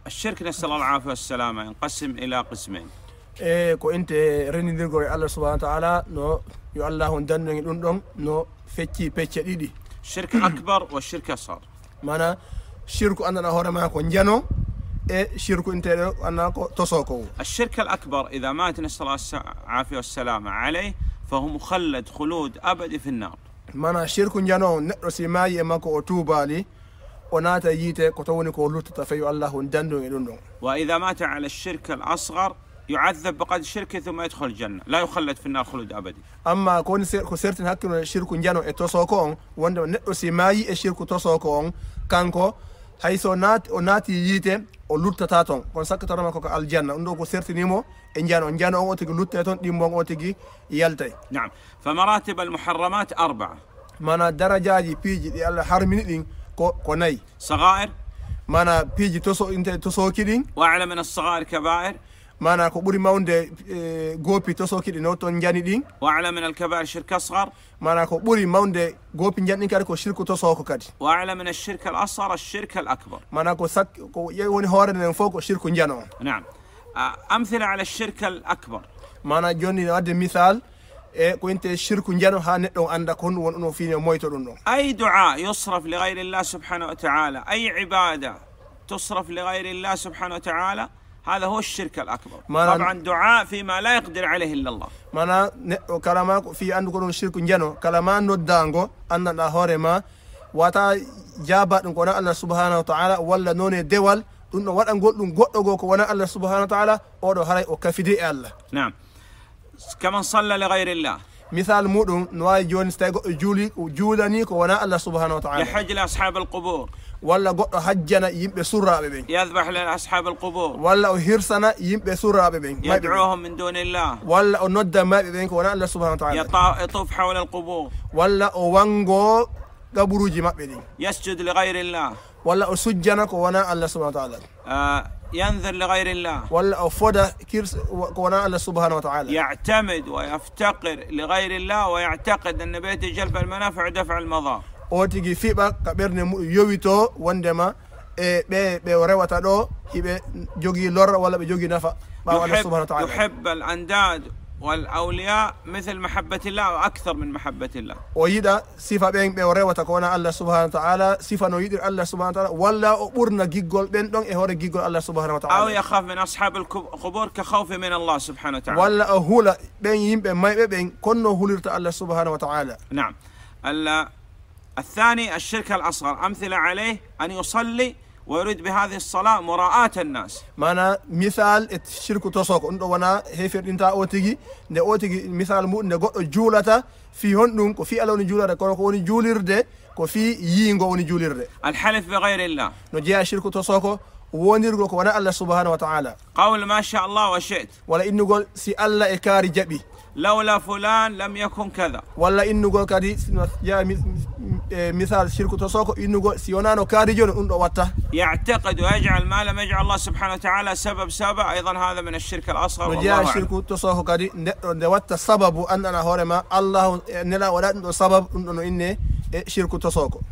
الشرك نسأل الله العافية والسلامة ينقسم إلى قسمين. ko inte rendidirgol Allah subhanahu wa ta'ala no yo Allah on dandangi dum don no fecci pecce didi. الشرك الأكبر والشرك الأصغر. mana shirku andana horema ko jano shirku inte andana ko tosoko. الشرك الأكبر إذا مات نسأل الله العافية والسلامة عليه فهو مخلد خلود أبدي في النار. mana shirku jano neddo si mayi e mako o tubali onata yite ko tawni ko lutata fayu Allah on dandongi dum don. وإذا مات على الشرك الأصغر يعذب بقدر شركه ثم يدخل الجنة لا يخلد في النار خلود أبدي. amma ko certain hakkino shirku jano e tosoko on wonde neddo si mayi e shirku tosoko on kanko hayso onati yite o luttata ton kon sakkatoroma ko aljanna ndo ko certinimo e jano on o tigi lutte ton dimbon o tigi yaltay. نعم. فمراتب المحرمات 4. mana darajaji piiji di Allah harmini din ko nay. صغائر. mana piiji tosoki din. وأعلى من الصغائر كبائر. mana ko buri mawnde gopi tosoki din no ton jani din. وأعلى من الكبائر شرك أصغر. mana ko buri mawnde gopi jani kadi ko shirku tosoko kadi. وأعلى من الشرك الأصغر الشرك الأكبر. mana ko ko woni hoore nen fo ko shirku jano. نعم. أمثلة على الشرك الأكبر. mana joni wadde misal ko inte shirku jano ha neddo anda kon wonno fini moyto dum don. أي دعاء يصرف لغير الله سبحانه وتعالى أي عبادة تصرف لغير الله سبحانه وتعالى هذا هو الشرك الأكبر. طبعا دعاء فيما لا يقدر عليه إلا الله. mana kalama fi andu ko don shirku jano kalama noddango anda horema wata jaba dum ko na Allah subhanahu wa ta'ala walla none dewal dum no wadan goddum goddo go ko wana Allah subhanahu wa ta'ala o do haray o kafidi e Allah. نعم. كمن صلى لغير الله. مثال مودum no way joni stay goddo juulani ko wana Allah subhanahu wa ta'ala. يحج لأصحاب القبور. walla goddo hajjana yimbe surraabe ben. يذبح لأصحاب القبور. walla o hirsana yimbe surraabe ben. يدعوهم من دون الله. walla o nodda mabbe ben ko wana Allah subhanahu wa ta'ala. يطوف حول القبور. walla o wango gaburuji mabbe din. يسجد لغير الله. walla o sujjana ko wana Allah subhanahu wa ta'ala. ينذر لغير الله. walla o foda kirs ko wana Allah subhanahu wa ta'ala. يعتمد ويفتقر لغير الله ويعتقد أن بيت جلب المنافع ودفع المضار. o tigi fiba ka berne yowito wondema be rewata do hibe jogi lor wala be jogi nafa ba Allah subhanahu wa ta'ala. يحب الأنداد والأولياء مثل محبة الله وأكثر من محبة الله. o yida sifa ben be rewata ko wana Allah subhanahu wa ta'ala sifa no yidir Allah subhanahu wa ta'ala walla o burna giggol ben don e hore giggol Allah subhanahu wa ta'ala. أو يخاف من أصحاب القبور كخوف من الله سبحانه وتعالى. walla o hula ben yimbe maybe ben konno hulirta Allah subhanahu wa ta'ala. نعم. الثاني الشرك الأصغر أمثلة عليه أن يصلي ويريد بهذه الصلاة مراءة الناس. mana misal et shirku tosoko ndo wana heferdinta o tigi nde o tigi misal mu nde goddo juulata fi hondum ko fi alawni juulata ko woni juulirde ko fi yingo woni juulirde. الحلف بغير الله. no jeya shirku tosoko wonirgo ko wana Allah subhanahu wa ta'ala. قول ما شاء الله وشئت. wala innugol si Allah e kaari jabi. لولا فلان لم يكن كذا. walla innugol kadi ya misal shirku tosoko innugol si wonano kaari joni dum do watta. يعتقد ويجعل ما لم يجعل الله سبحانه وتعالى سبب أيضا هذا من الشرك الأصغر. والله أعلم. shirku tosoko kadi de watta sababu andana horema Allah nela wala dum sabab dum no inne e shirku tosoko.